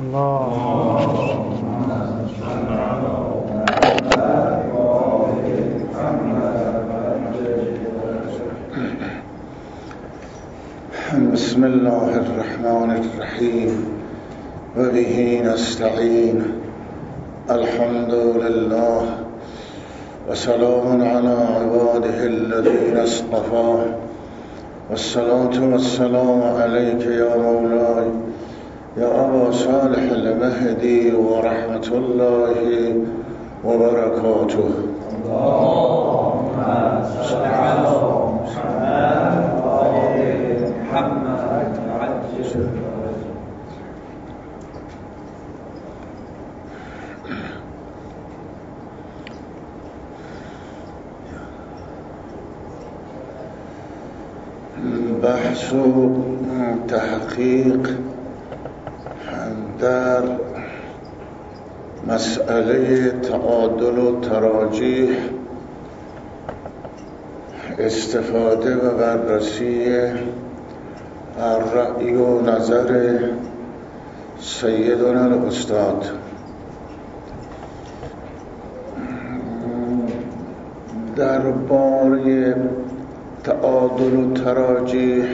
بسم الله الرحمن الرحیم و به نستعین. الحمد لله و سلام علی عباده الذین اصطفى والصلاة والسلام علیک یا مولاي یا ابا صالح المهدی و رحمت الله و برکاته. اللهم صل علی محمد و آل محمد عجل. بحث و تحقیق در مسئله تعادل و تراجیح، استفاده و بررسی رأی و نظر سیدنا الاستاد. درباره تعادل و تراجیح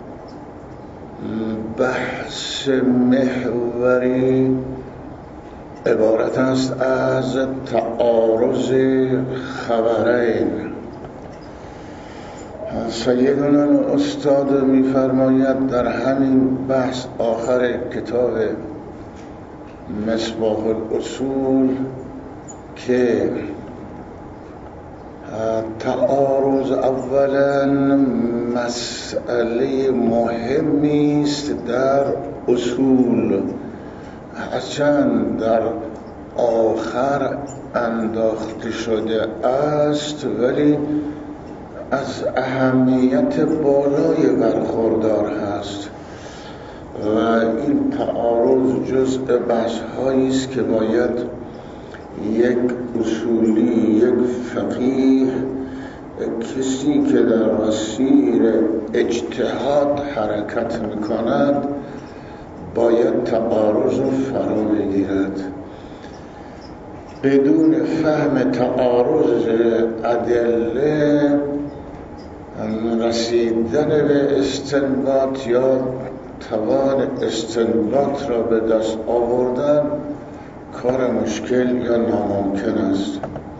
بحث محوری عبارت است از تعارض خبرین. سیدنا الاستاد می‌فرماید در همین بحث آخر کتاب مصباح الاصول که تعارض اولا مسئله مهمی است در اصول، هرچند در آخر انداخته شده است ولی از اهمیت بالای برخوردار هست و این تعارض جزء بحث‌هایی است که باید یک اصولی، یک فقیه، کسی که در مسیر اجتهاد حرکت میکند باید تعارض رو فرا بگیرد. بدون فهم تعارض ادله رسیدن به استنباط یا توان استنباط را به دست آوردن کار مشکل یا ناممکن است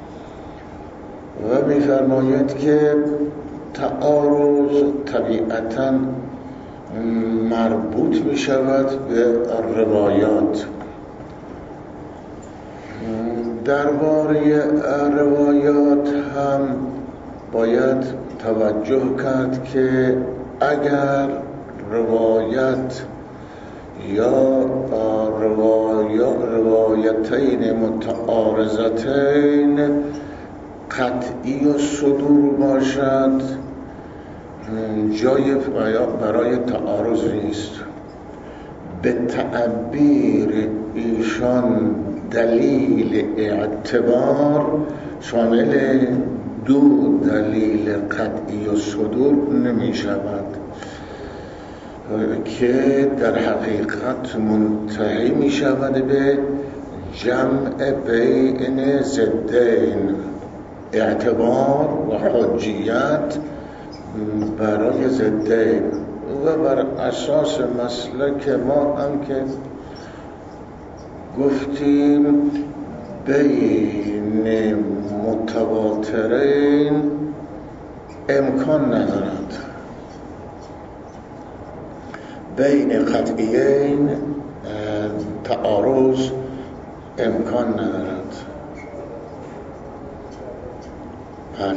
و می‌فرماید که تعارض طبیعتاً مربوط می شود به روایات. درباره روایات هم باید توجه کرد که اگر روایت یا روایتین متعارضتین قطعی و صدور باشد جای برای تعارض نیست. به تعبیر ایشان دلیل اعتبار شامل دو دلیل قطعی و صدور نمی شود که در حقیقت منتهی می شود به جمع بین ضدین، اعتبار و حجیت برای ضدین و بر اساس مسلک ما هم که گفتیم بین متواترین امکان ندارد، بین قطعیین تعارض امکان ندارد. بله.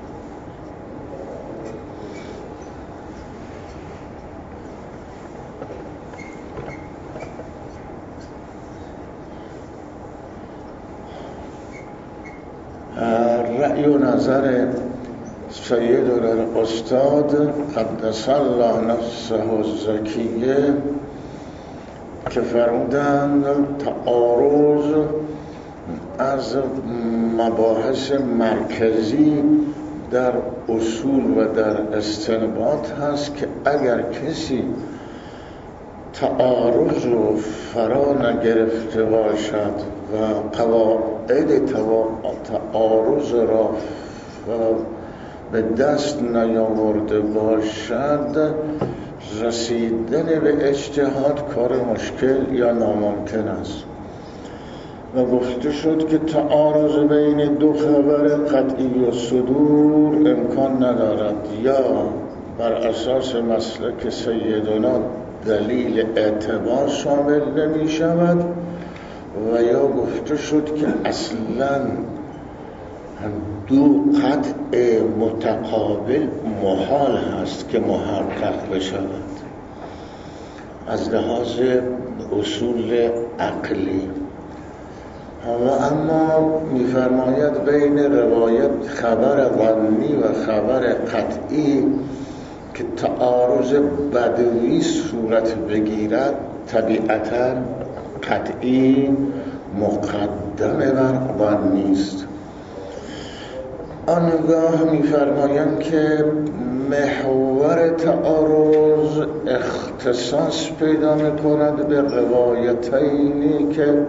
رأی و نظر سیدنا الاستاد قدس الله نفسه الزکیه که فرمودند تعارض از مباحث مرکزی در اصول و در استنباط هست که اگر کسی تعارض و فرا نگرفته باشد و قواعد تعارض را به دست نیاورده باشد، رسیدن به اجتهاد کار مشکل یا ناممکن است. و گفته شد که تعارض بین دو خبر قطعی و صدور امکان ندارد، یا بر اساس مسلک سیدنا دلیل اعتبار شامل نمی شود، و یا گفته شد که اصلا دو قطع متقابل محال هست که محقق بشود از لحاظ اصول عقلی. و اما می‌فرماید بین روایت خبر ظنی و خبر قطعی که تعارض بدوی صورت بگیرد، طبیعتاً قطعی مقدم بر ظنی است. آنگاه می‌فرمایند که محور تعارض اختصاص پیدا می‌کند به روایتینی که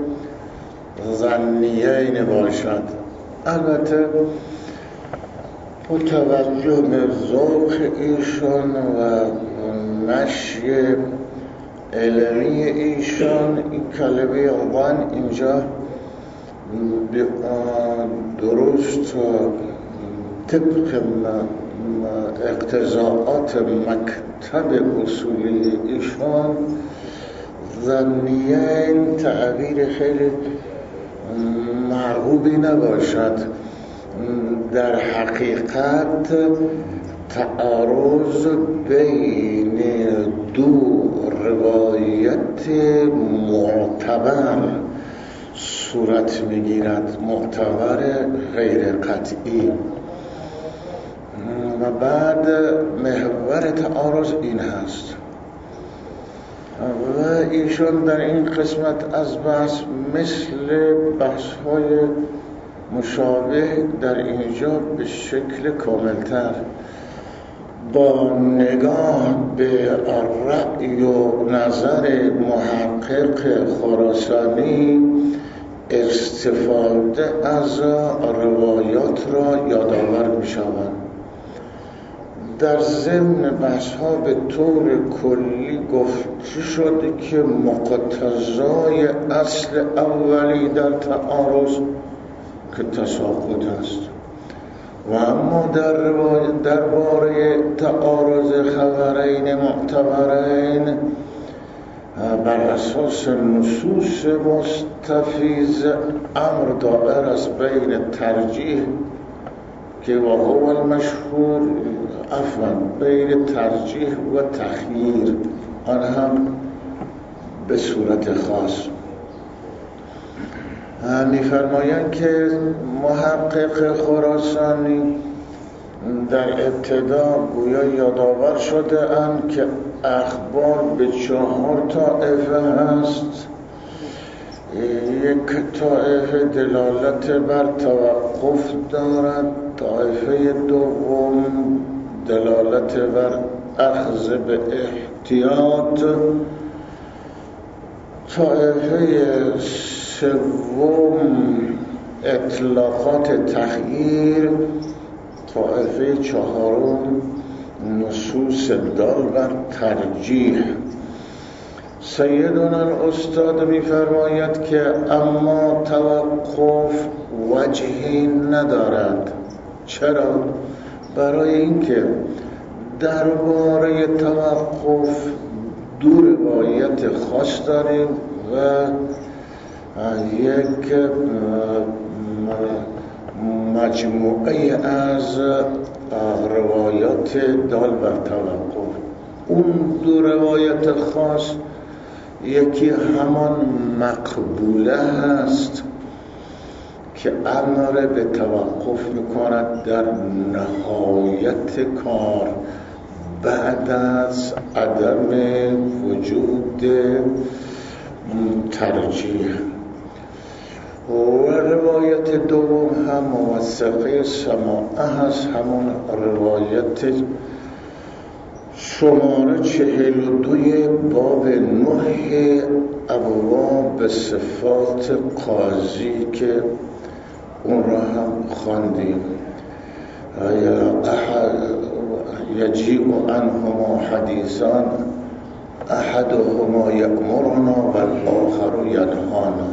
ظنیین باشد. البته با توجه به ذوق ایشان و نشی علمی ایشان، این کلمه ظن اینجا درست طبق اقتضاعات مکتب اصولی ایشان ظنیین تعبیر خیلی مرغوبی نباشد. در حقیقت تعارض بین دو روایت معتبر صورت میگیرد، معتبر غیر قطعی. و بعد محور تعارض این هست و ایشان در این قسمت از بحث مثل بحث‌های مشابه در اینجا به شکل کاملتر با نگاه به رأی و نظر محقق خراسانی استفاده از روایات را یادآور می‌شوند. در ضمن بحث‌ها به طور کلی گفته شد که مقتضای اصل اولی در تعارض که تساقط است، و اما درباره تعارض خبرین معتبرین بر اساس نصوص مستفیض امر دائر است بین ترجیح که و هو المشهور، بین ترجیح و تخییر، آن هم به صورت خاص. می‌فرمایند که محقق خراسانی در ابتدا گویا یادآور شده اند که اخبار به 4 طایفه هست. یک طایفه دلالت بر توقف دارد، طایفه دوم دلالت بر اخذ به احتیاط، طایفه سوم اطلاقات تخییر، طایفه چهارم نصوص دال بر ترجیح. سیدنا الاستاد می‌فرماید که اما توقف وجهی ندارد. چرا؟ برای اینکه درباره توقف دو روایت خاص داریم و یک مجموعه از روایات دال بر توقف. اون دو روایت خاص یکی همان مقبوله هست که امر به توقف میکند در نهایت کار بعد از عدم وجود ترجیح، و روایت دوم هم موثقه سماعه هست، همون روایت شماره 42 باب 9 ابواب صفات قاضی که اون را هم خواندیم. یجیء عنهما حدیثان احدهما یأمرنا والآخر ینهانا،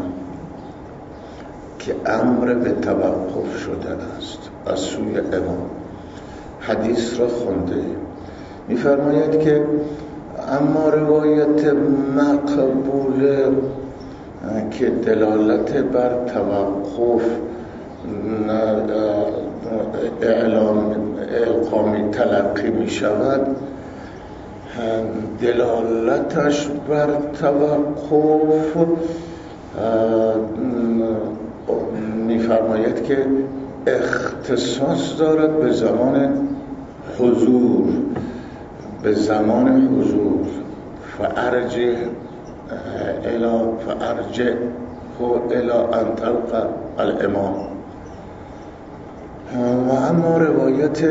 که امر به توقف شده است از سوی امام. حدیث را خونده می‌فرماید که اما روایت مقبول که دلالت بر توقف اقامی تلقی می شود، دلالتش بر توقف می‌فرماید که اختصاص دارد به زمان حضور، به زمان حضور. فارجع الى ان تلقى الامام. و اما روایت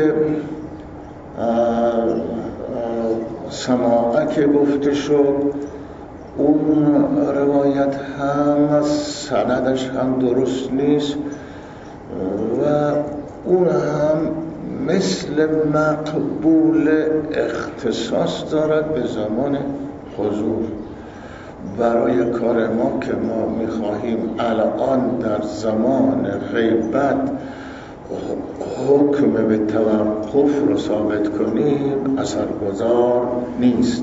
سماعه که گفته شد، اون روایت هم سندش هم درست نیست و اون هم مثل مقبول اختصاص دارد به زمان حضور. برای کار ما که ما می‌خواهیم الان در زمان غیبت حکم به توقف رو ثابت کنیم اثرگذار نیست.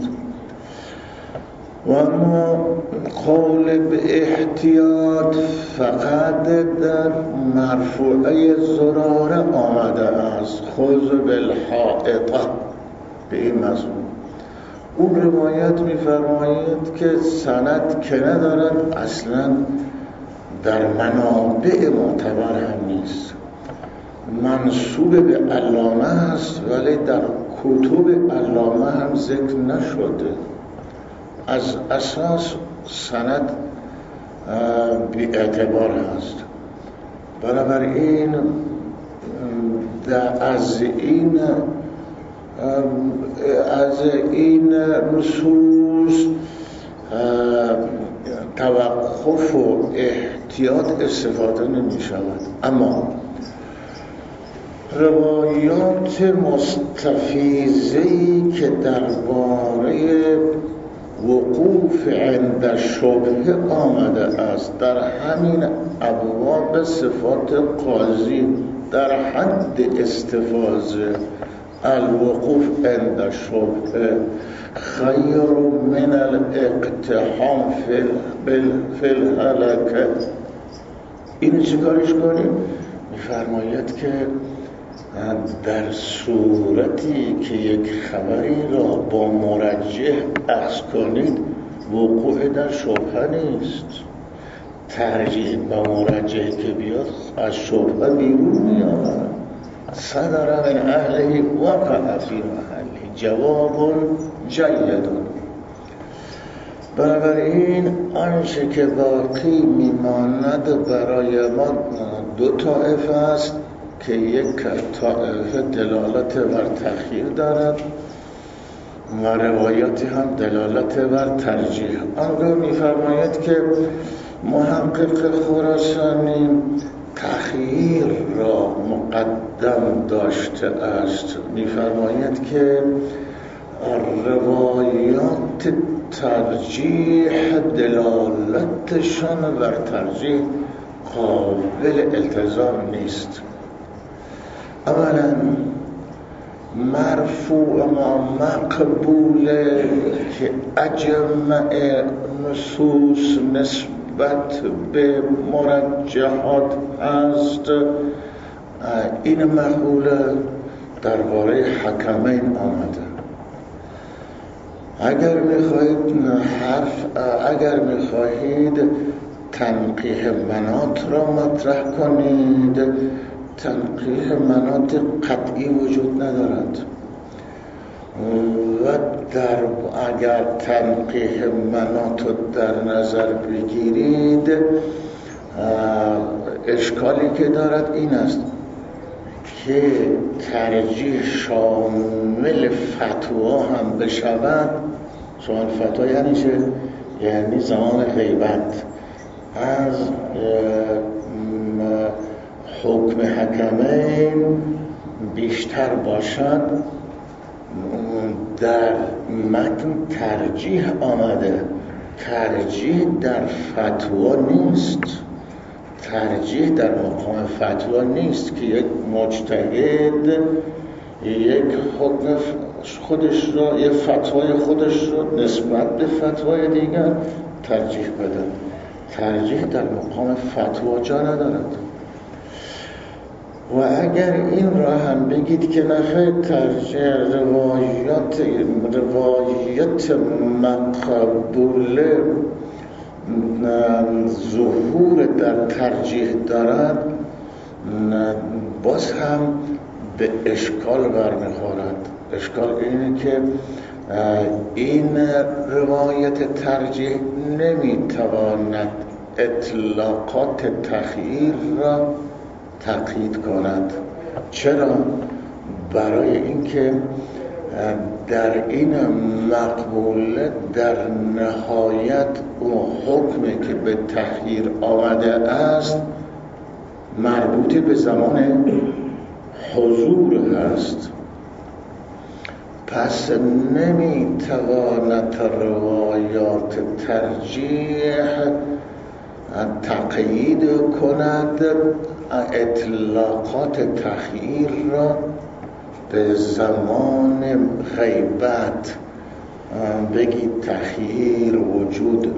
و اما قول به احتیاط فقط در مرفوعه زراره آمده است، خذ بالحائطه، به این مضمون. اون روایت می‌فرماید که سند که ندارد، اصلا در منابع معتبر هم نیست، منسوب به علامه است ولی در کتب علامه هم ذکر نشده. از اساس سند بی اعتبار هست. بنابراین از این نصوص توقف و احتیاط استفاده نمی شود. اما روایات مستفیضه‌ای که درباره وقوف عند شبهه آمده است در همین ابواب صفات قاضی، در حد استفاضه الوقوف عند شبهه خیر من الاقتحام فی الهلکه. این چیکارش کنیم؟ می‌فرماید که در صورتی که یک خبری را با مرجح اخذ کنید، وقوع در شبهه نیست. ترجیح با مرجح که بیاد از شبهه بیرون میآورد. صدر من اهله وقع فی محله جواب جید. بنابراین آنچه که باقی میماند برای ما دو طایفه است که یک طایفه دلالت بر تخییر دارد و روایاتی هم دلالت بر ترجیح. آنگاه می‌فرماید که محقق خراسانی تخییر را مقدم داشته است. می‌فرماید که روایات ترجیح دلالتشان بر ترجیح قابل التزام نیست. اولا مرفوع ما مقبوله که اجمع نصوص نسبت به مرجحات است. این مقبوله درباره حکمین آمده. اگر میخواهید تنقیح مناط را مطرح کنید، تنقیح مناط قطعی وجود ندارد و اگر تنقیح مناط را در نظر بگیرید، اشکالی که دارد این است که ترجیح شامل فتوا هم بشود. شامل فتوا یعنی چه؟ یعنی زمان غیبت از حکم حکمین بیشتر باشد. در متن ترجیح آمده، ترجیح در فتوا نیست، ترجیح در مقام فتوا نیست که یک مجتهد یک حکم خودش را، یک فتوای خودش را نسبت به فتوای دیگر ترجیح بده. ترجیح در مقام فتوا جا ندارد. و اگر این را هم بگید که نخیر ترجیح روایت مقبوله ظهور در ترجیح دارد، باز هم به اشکال برمیخورد. اشکال اینه که این روایت ترجیح نمیتواند اطلاقات تخییر را تقیید کند. چرا؟ برای اینکه در این مقبوله در نهایت اون حکمی که به تخییر آمده است مربوط به زمان حضور هست. پس نمیتواند روایات ترجیح تقیید کند اطلاقات تخییر را به زمان غیبت. بگید تخییر وجود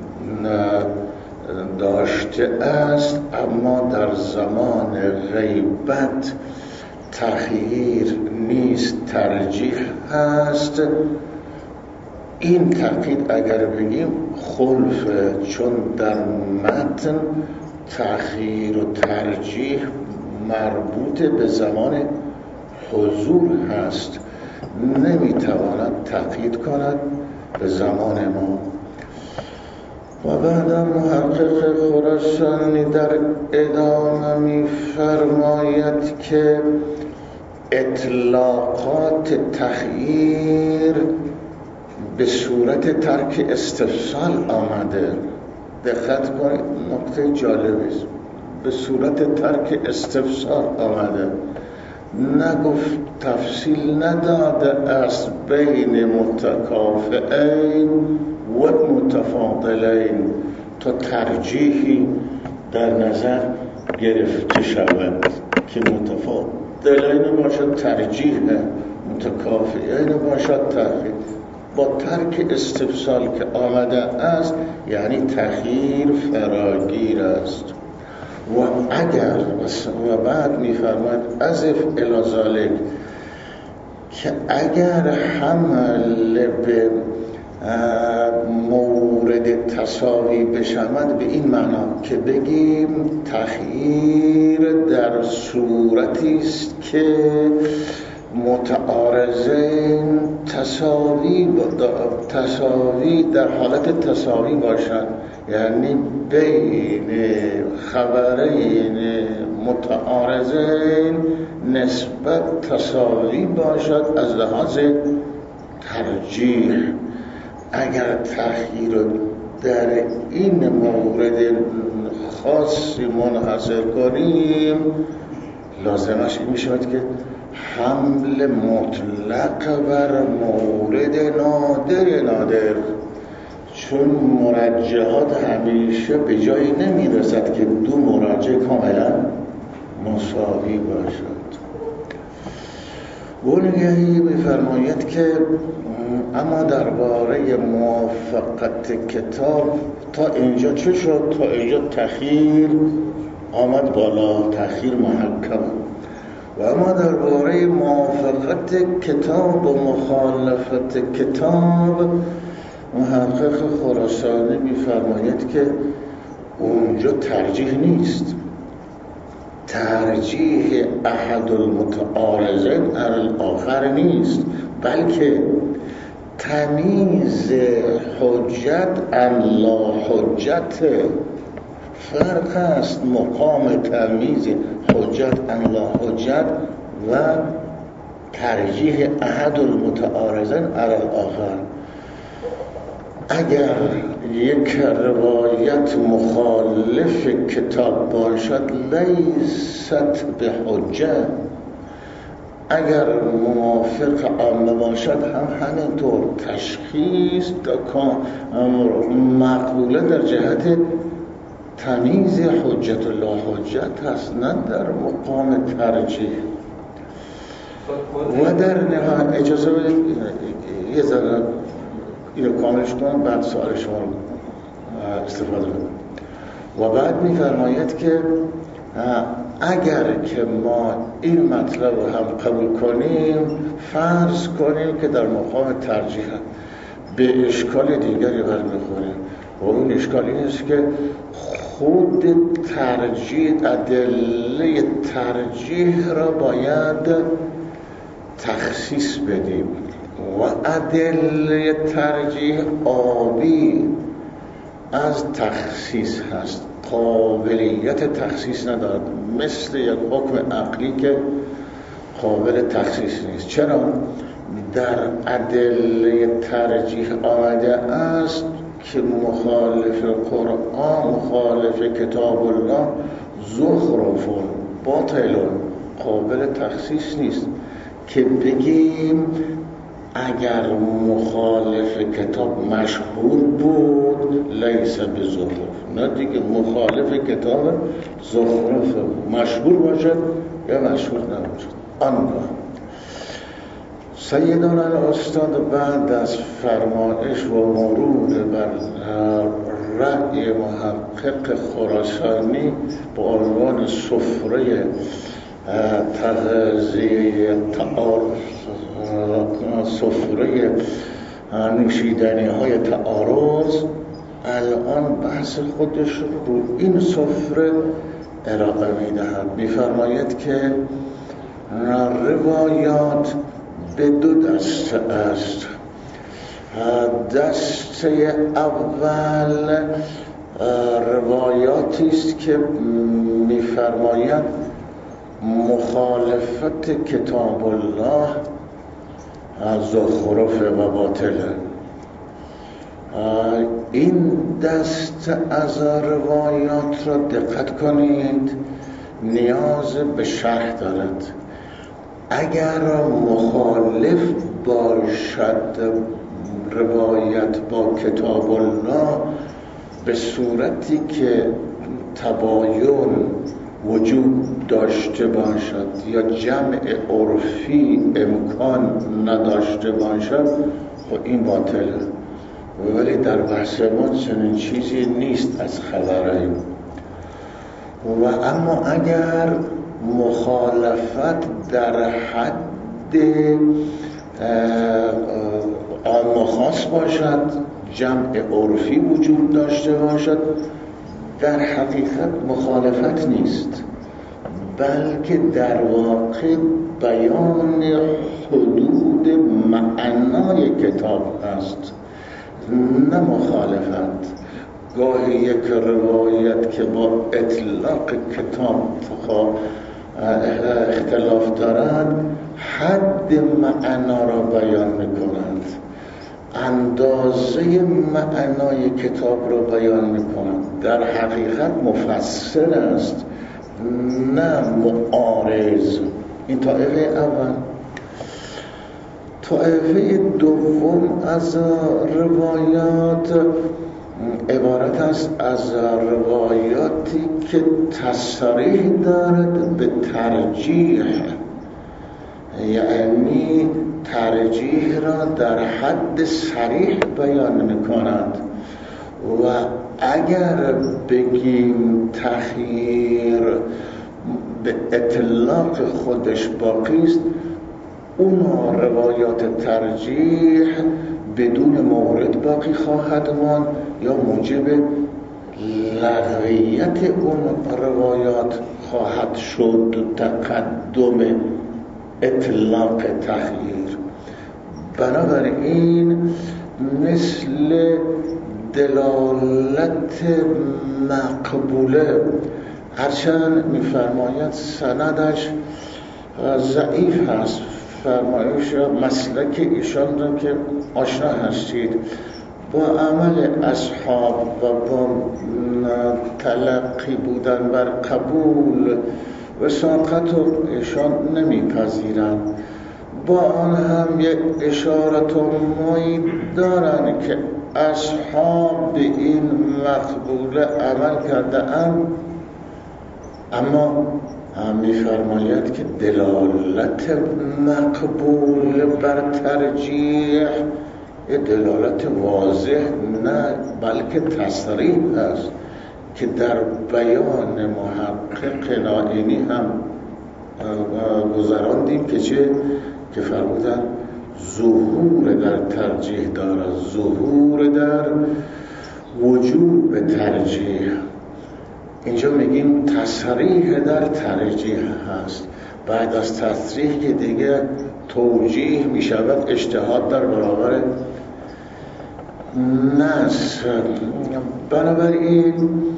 داشته است اما در زمان غیبت تخییر نیست، ترجیح هست. این تقیید اگر بگیم خلفه، چون در متن تخییر و ترجیح مربوط به زمان حضور هست، نمیتواند تقیید کند به زمان ما. و بعد محقق خراسانی در ادامه می‌فرماید که اطلاقات تخییر به صورت ترک استفصال آمده. دقت کنید، نکته جالبی است. به صورت ترک استفصال آمده، نگفت تفصیل نداده است بین متکافئین و متفاضلین تا ترجیحی در نظر گرفته شود که متفاضلین باشد ترجیح، متکافئین باشد تخییر. با ترک استفصال که آمده است یعنی تخییر فراگیر است. و اگر و بعد می‌فرماید اضف الی ذلک که اگر حمل به مورد تساوی بشود، به این معنا که بگیم تخییر در صورتی است که متعارضین تساوی در حالت تساوی باشند، یعنی بین خبرین متعارضین نسبت تساوی باشد از لحاظ ترجیح. اگر تخییر در این مورد خاصی منحصر کنیم، لازمش این میشود که حمل مطلق بر مورد نادر، چون مرجحات همیشه به جایی نمیرسد که دو مراجع کاملا مساوی باشد. بونگهی می‌فرماید که اما درباره موافقت کتاب تا اینجا چه شد؟ تا اینجا تخییر آمد بالا، تخییر محکم. و اما درباره موافقت کتاب و مخالفت کتاب، محقق خراسانی می‌فرماید که اونجا ترجیح نیست، ترجیح احد المتعارضین علی الاخر نیست، بلکه تمیز حجت عن لا حجت. فرق است مقام تمیز حجت عن لا حجت و ترجیح احد المتعارضین علی الاخر. اگر یک روایت مخالف کتاب باشد لیست به حجه، اگر موافق عامه باشد هم همینطور. تشخیص مقبوله در جهت تمیز حجت الله حجت هست، نه در مقام ترجیح. و در نهایت اجازه بدید یه ذره اینو کاملش کنم، بعد سوال شما رو استفاده کنم. و بعد می‌فرماید که اگر که ما این مطلب رو هم قبول کنیم، فرض کنیم که در مقام ترجیح به اشکال دیگری برمیخوریم، و اون اشکال این است که خود ترجیح، ادله ترجیح را باید تخصیص بدیم و ادله ترجیح آبی از تخصیص هست، قابلیت تخصیص ندارد، مثل یک حکم عقلی که قابل تخصیص نیست. چرا؟ در ادله ترجیح آمده است که مخالف قرآن، مخالف کتاب الله، زخرفون، باطلون، قابل تخصیص نیست که بگیم اگر مخالف کتاب مشهور بود لیس به زخرف. نه دیگه، مخالف کتاب زخرف، مشهور باشد یا مشهور نباشد. آنگاه سیدان الاستاد بعد از فرمایش و مرور بر رأی محقق خراسانی با عنوان سفره تغذیه سفره نوشیدنی های تعارض، الان بحث خودش رو این سفره ارائه می‌دهد. می‌فرماید که روایات به دو دسته است. دسته اول روایاتی است که می‌فرماید مخالفت کتاب الله زخرف و باطله. این دست از روایات را دقت کنید، نیاز به شرح دارد. اگر مخالف باشد روایت با کتاب الله به صورتی که تباین وجود داشته باشد یا جمع عرفی امکان نداشته باشد، خب این باطله. ولی در بحث ما چنین چیزی نیست از خبرهایی. و اما اگر مخالفت در حد عام و خاص باشد، جمع عرفی وجود داشته باشد، در حقیقت مخالفت نیست، بلکه در واقع بیان حدود معنای کتاب است، نه مخالفت. گاهی یک روایت که با اطلاق کتاب اختلاف دارد، حد معنا را بیان می‌کند، اندازه معنای کتاب را بیان می‌کند. در حقیقت مفسر است، نه معارض. این طایفه اول. طایفه دوم از روایات عبارت است از روایاتی که تصریح دارد به ترجیح، یعنی ترجیح را در حد صریح بیان می‌کند. و اگر بگیم تخییر به اطلاق خودش باقی است، اون روایات ترجیح بدون مورد باقی خواهد ماند یا موجب لغویت اون روایات خواهد شد، تقدم اطلاق تخییر. بنابراین مثل دلالت مقبوله، هرچند می‌فرماید سندش ضعیف هست. فرمایش مسلک ایشان را که آشنا هستید، با عمل اصحاب و با تلقی بودن بر قبول وساقت رو ایشان نمیپذیرن. با آن هم یک اشارت و مایی دارن که اصحاب به این مقبول عمل کرده اند، اما می‌فرماید که دلالت مقبول بر ترجیح دلالت واضح نه، بلکه تصریح است که در بیان محقق نائینی هم گذراندیم که چه؟ که فرمودن ظهور در ترجیح دارد، ظهور در وجوب ترجیح. اینجا میگیم تصریح در ترجیح هست. بعد از تصریح که دیگه توجیه میشود اجتهاد در برابر نص. بنابراین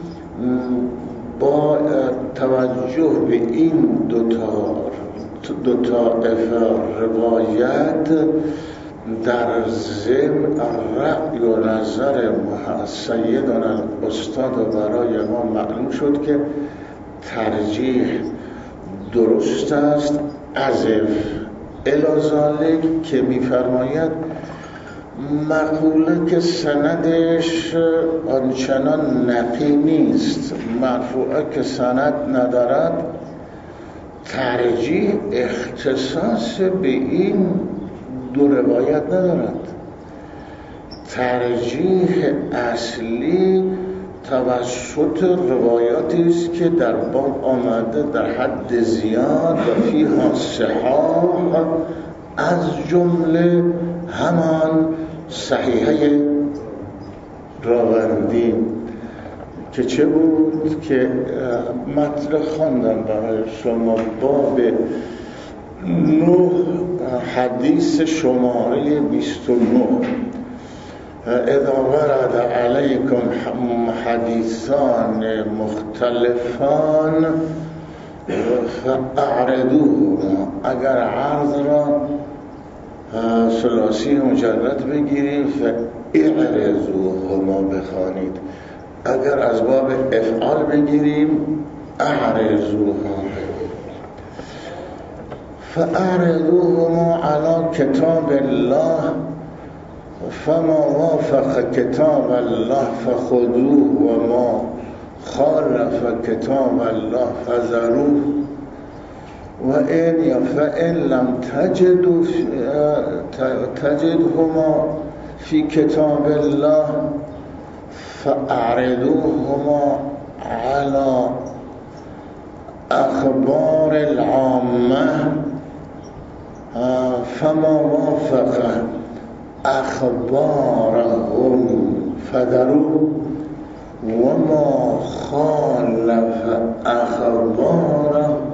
با توجه به این دو طایفه روایت در ضمن رأی و نظر سیدنا الاستاد و برای ما معلوم شد که ترجیح درست است. عزف الی ذالک که می‌فرماید مقوله که سندش آنچنان نقی نیست، مرفوعه که سند ندارد، ترجیح اختصاص به این دو روایت ندارد. ترجیح اصلی توسط روایاتی است که در باب آمده در حد زیاد و فیها صحاح، از جمله همان صحیحه راوندی که چه بود که مطلب خواندم برای شما. باب 9 حدیث شماره 29 اذا ورد علیکم حدیثان مختلفان فاعرضوه، اگر عرض را ثلاثی مجرد بگیریم فاعرضوهما بخوانید، اگر از باب افعال بگیریم اعرضوها، فاعرضوهما علی کتاب الله فما وافق کتاب الله فخذوه و ما خالف کتاب الله فذروه و این فإن لم تجدهما فی کتاب الله فاعرضوهما على اخبار العامه فما وافق اخبارهم فذروه و ما خالف اخبارهم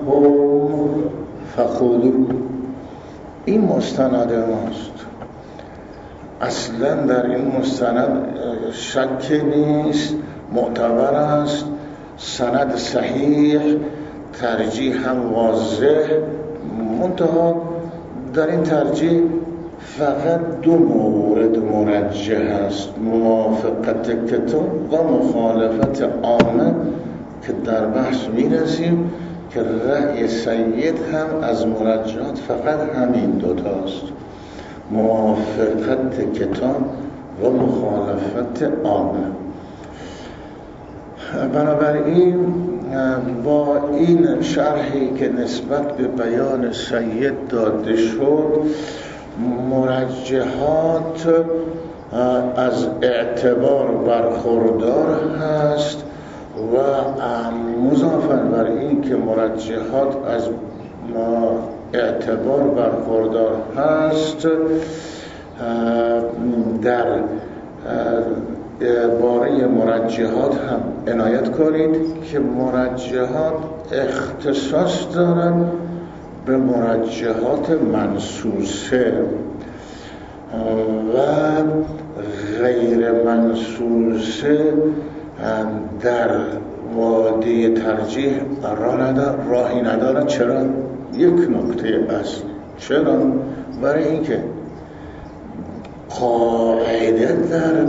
فخذوه. این مستند ماست. اصلا در این مستند شک نیست، معتبر است، سند صحیح، ترجیح هم واضح. منتها در این ترجیح فقط دو مورد مرجح است: موافقت کتاب و مخالفت عامه که در بحث میرسیم که رأی سید هم از مرجحات فقط همین دوتاست: موافقت کتاب و مخالفت عامه. بنابراین با این شرحی که نسبت به بیان سید داده شد، مرجحات از اعتبار برخوردار هست و مضافاً بر این که مرجحات از اعتبار برخوردار هست، در باره مرجحات هم عنایت کنید که مرجحات اختصاص دارند به مرجحات منصوصه و غیر منصوصه در وادی ترجیح راهی ندارد. چرا؟ یک نکته اصل. چرا؟ برای اینکه قاعده در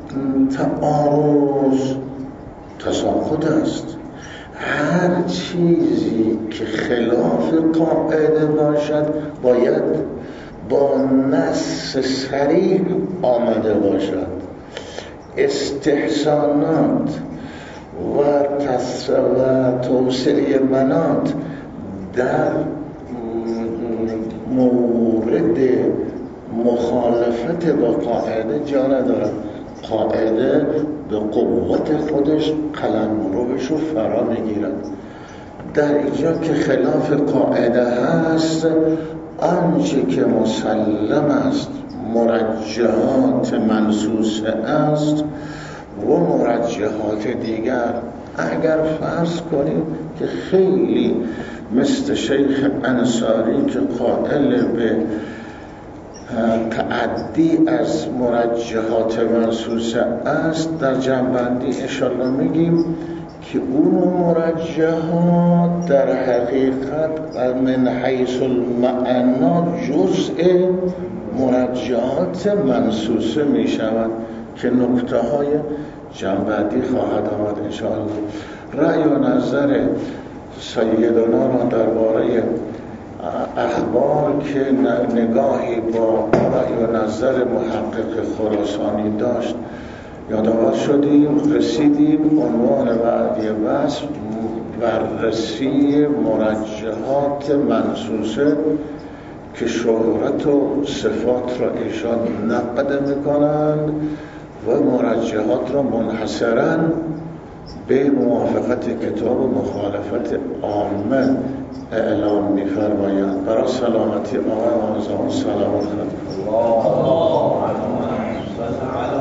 تعارض تساقط است. هر چیزی که خلاف قاعده باشد باید با نص صریح آمده باشد. استحسانات و توسعه منات در مورد مخالفت با قاعده جا ندارد. قاعده به قوت خودش قلمروش رو فرا میگیرد. در اینجا که خلاف قاعده هست، آنچه که مسلم است مرجحات منصوصه است و مرجحات دیگر اگر فرض کنیم که خیلی مثل شیخ انصاری که قائل به تعدی از مرجحات منصوصه است، در جنبندی انشاءالله میگیم که اون مرجحات در حقیقت من حیث المعنا جزء مرجحات منصوصه می شود که نکته های جنبندی خواهد آمد انشاءالله. رأی و نظر سیدنا را درباره اخبار که نگاهی با رأی و نظر محقق خراسانی داشت یادآور شدیم. رسیدیم عنوان بعدی بحث بررسی مرجحات منصوصه که شهرت و صفات را ایشان نقد میکنند و مرجحات را منحصراً به موافقت کتاب و مخالفت عامه اعلام می‌فرمایند. برای سلامتی آقای آزاد صلوات الله